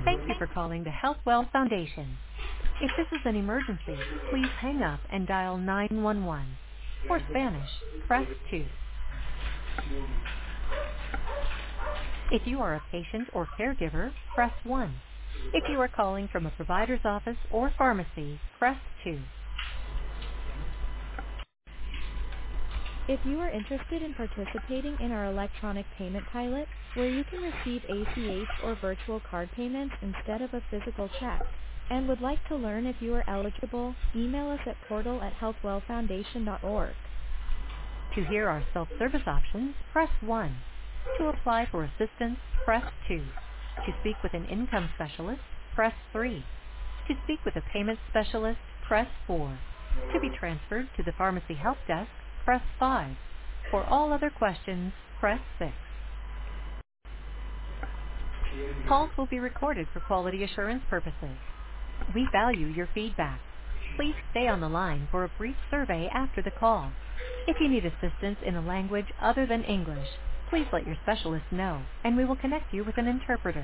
Thank you for calling the HealthWell Foundation. If this is an emergency, please hang up and dial 911. For Spanish, press 2. If you are a patient or caregiver, press 1. If you are calling from a provider's office or pharmacy, press 2. If you are interested in participating in our electronic payment pilot, where you can receive ACH or virtual card payments instead of a physical check, and would like to learn if you are eligible, email us at portal@healthwellfoundation.org. To hear our self-service options, press 1. To apply for assistance, press 2. To speak with an income specialist, press 3. To speak with a payment specialist, press 4. To be transferred to the pharmacy help desk, press 5. For all other questions, press 6. Calls will be recorded for quality assurance purposes. We value your feedback. Please stay on the line for a brief survey after the call. If you need assistance in a language other than English, please let your specialist know, and we will connect you with an interpreter.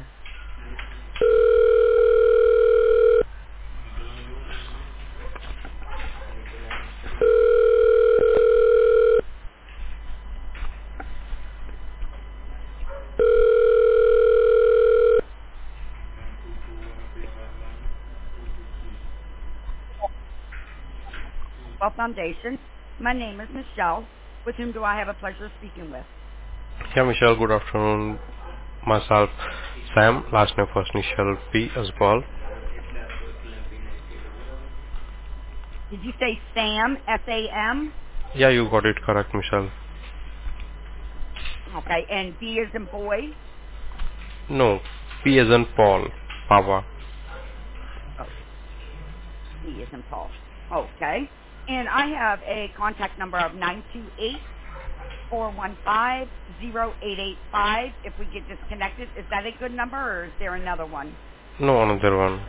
Well, Foundation. My name is Michelle. With whom do I have a pleasure of speaking with? Yeah, Michelle, good afternoon. Myself, Sam, last name first initial P as Paul. Did you say Sam, S-A-M? Yeah, you got it correct, Michelle. Okay, and B is in boy? No, P as in Paul, Papa. Oh, B is in Paul. Okay. And I have a contact number of 928-415-0885. If we get disconnected, is that a good number or is there another one? No, another one.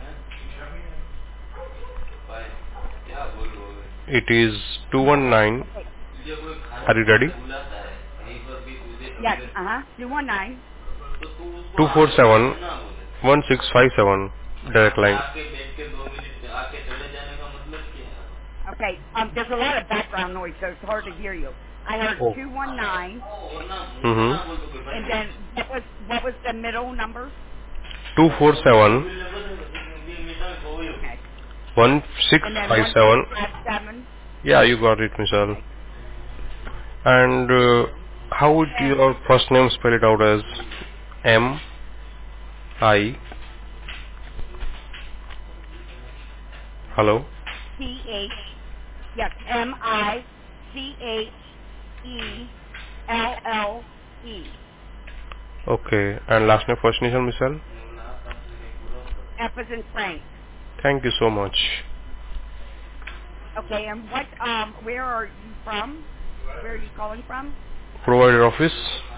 It is 219. Okay. Are you ready? Yes, 219. 247 1657. Direct line. Okay, there's a lot of background noise, so it's hard to hear you. I heard Oh. 219, and Mm-hmm. then what was the middle numbers? 247 Okay. And then 1657. 1657. Yeah, you got it, Michelle. Okay. And how would And your first name spell it out as? M I. Hello. C-H, yes, M-I-C-H-E-L-L-E. Okay. And last name first initial, Michelle. F is in Frank. Thank you so much. Okay, and where are you from? Where are you calling from? Provider office.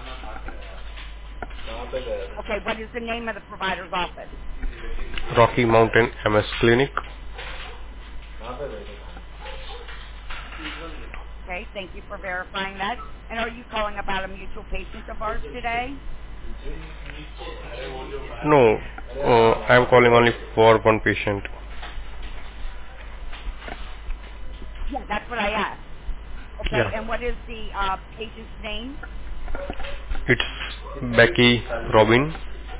Okay, what is the name of the provider's office? Rocky Mountain MS Clinic. Okay, thank you for verifying that. And are you calling about a mutual patient of ours today? No, I am calling only for one patient. Yeah, that's what I asked. Okay, Yeah. and what is the patient's name? It's Becky Robin.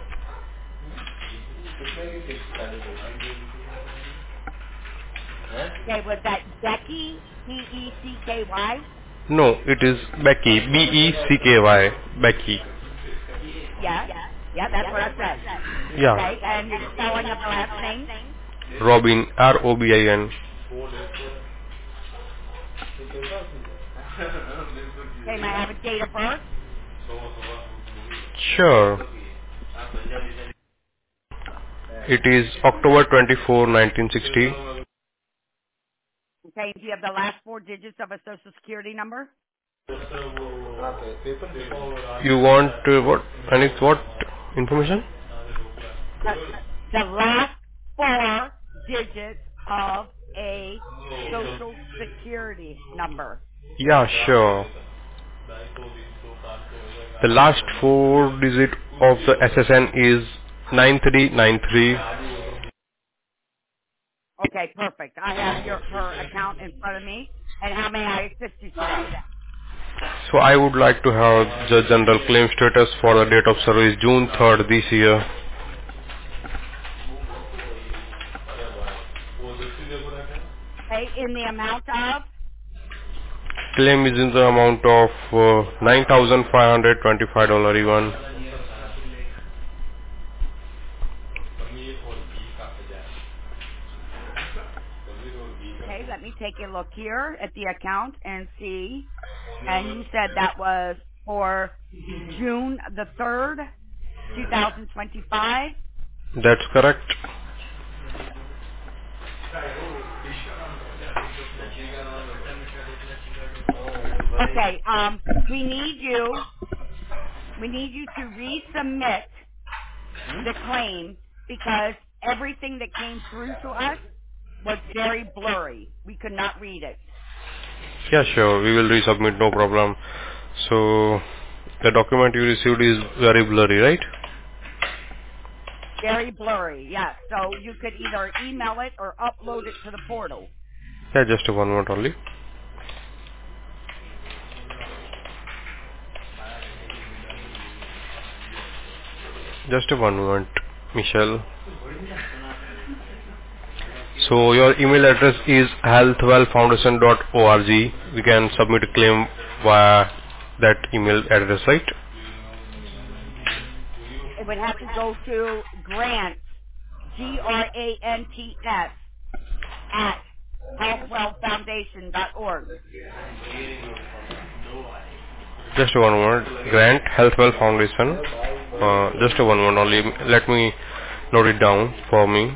Okay, was that Becky, B-E-C-K-Y? No, it is Becky. Becky. Becky. Yes. Yeah, that's what I said. Okay, Yeah. and the spelling of the last name? Robin. Robin. Okay, may I have a date of birth? Sure. It is October 24, 1960. Okay, do you have the last four digits of a social security number? You want what? And it's what information? The, the last four digits of a social security number. Yeah, sure. The last four digit of the SSN is 9393. Okay, perfect. I have her account in front of me. And how may I assist you today? So I would like to have the general claim status for the date of service June 3rd this year. Okay, in the amount of? Claim is in the amount of $9,525 even. Okay, let me take a look here at the account and see. And you said that was for June the 3rd, 2025. That's correct. Okay, we need you to resubmit the claim because everything that came through to us was very blurry. We could not read it. Yeah, sure. We will resubmit, no problem. So the document you received is very blurry, right? Very blurry, yes. So you could either email it or upload it to the portal. Yeah, just one moment only. Just one moment, Michelle. So your email address is healthwellfoundation.org. We can submit a claim via that email address, right? It would have to go to grants, GRANTS, at healthwellfoundation.org. Just one moment. Grant Healthwell Foundation. Just one moment only. Let me note it down for me.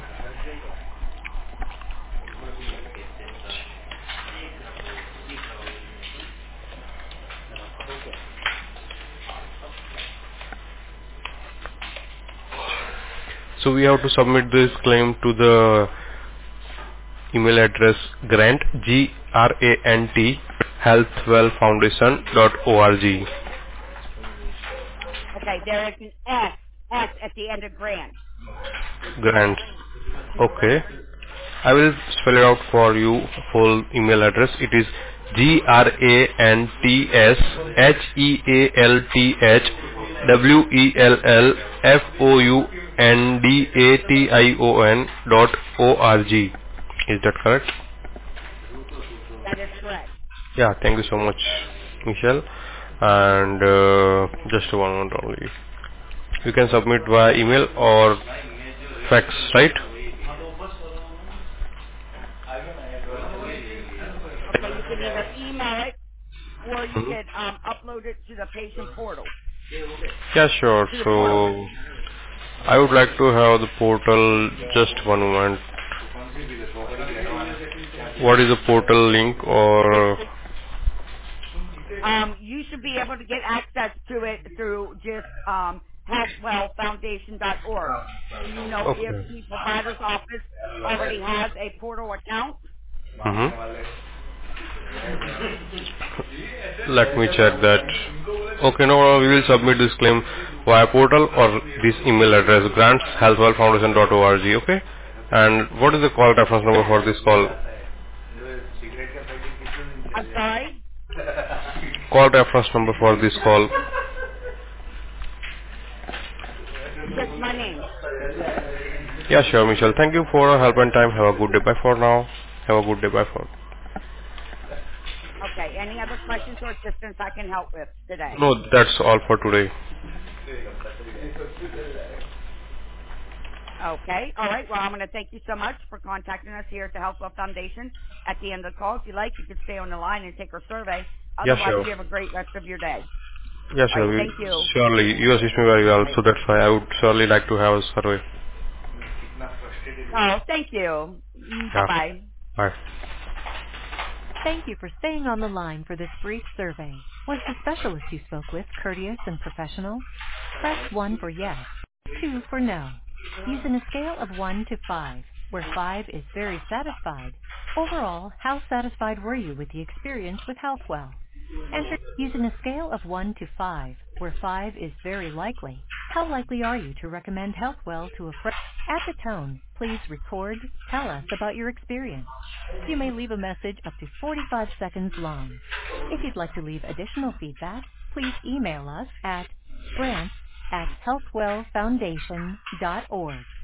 So we have to submit this claim to the email address grant, Grant, healthwellfoundation.org. Okay, there is an S at the end of grant. Grant. Okay. I will spell it out for you. Full email address. It is GRANTHEALTHEALTHFOUNDATION.org. Is that correct? That is correct. Yeah. Thank you so much, Michelle. And just one moment only. You can submit via email or fax, right? Okay, you can either email it or you Mhm. could upload it to the patient portal. Yeah, sure. To the portal. So I would like to have the portal. Just one moment. What is the portal link It's or? you should be able to get access to it through just healthwellfoundation.org. Do you know if Okay. the provider's office already has a portal account? Mm-hmm. Let me check that. Okay, no, we will submit this claim via portal or this email address, grantshealthwellfoundation.org, okay? And what is the call reference number for this call? I'm sorry? Call reference number for this call. Just my name. Yeah, sure, Michelle. Thank you for your help and time. Have a good day. Bye for now. Have a good day. Bye for. Okay, any other questions or assistance I can help with today? No, that's all for today. Okay, all right. Well, I'm going to thank you so much for contacting us here at the Healthwell Foundation. At the end of the call, if you like, you could stay on the line and take our survey. Yeah, Otherwise, sure. you have a great rest of your day. Yeah, All sure. right, thank you. Surely, you assist me very well, All right. so that's why I would surely like to have a survey. Oh, thank you. Yeah. Bye-bye. Bye. Thank you for staying on the line for this brief survey. Was the specialist you spoke with courteous and professional? Press 1 for yes, 2 for no. Using a scale of 1 to 5, where 5 is very satisfied. Overall, how satisfied were you with the experience with Healthwell? Enter using a scale of 1 to 5, where 5 is very likely. How likely are you to recommend HealthWell to a friend? At the tone, please record, tell us about your experience. You may leave a message up to 45 seconds long. If you'd like to leave additional feedback, please email us at grants@healthwellfoundation.org.